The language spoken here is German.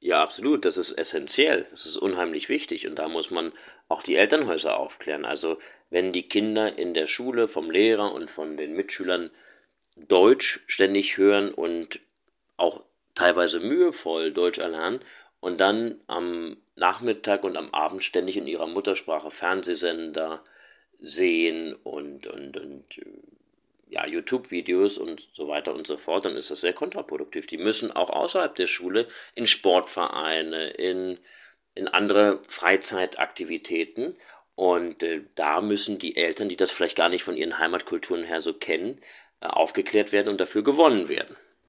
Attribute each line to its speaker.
Speaker 1: Ja, absolut. Das ist essentiell. Das ist unheimlich wichtig. Und da muss man auch die Elternhäuser aufklären. Also, wenn die Kinder in der Schule vom Lehrer und von den Mitschülern Deutsch ständig hören und auch teilweise mühevoll Deutsch erlernen und dann am Nachmittag und am Abend ständig in ihrer Muttersprache Fernsehsender sehen und ja, YouTube-Videos und so weiter und so fort, dann ist das sehr kontraproduktiv. Die müssen auch außerhalb der Schule in Sportvereine, in andere Freizeitaktivitäten und da müssen die Eltern, die das vielleicht gar nicht von ihren Heimatkulturen her so kennen, aufgeklärt werden und dafür gewonnen werden.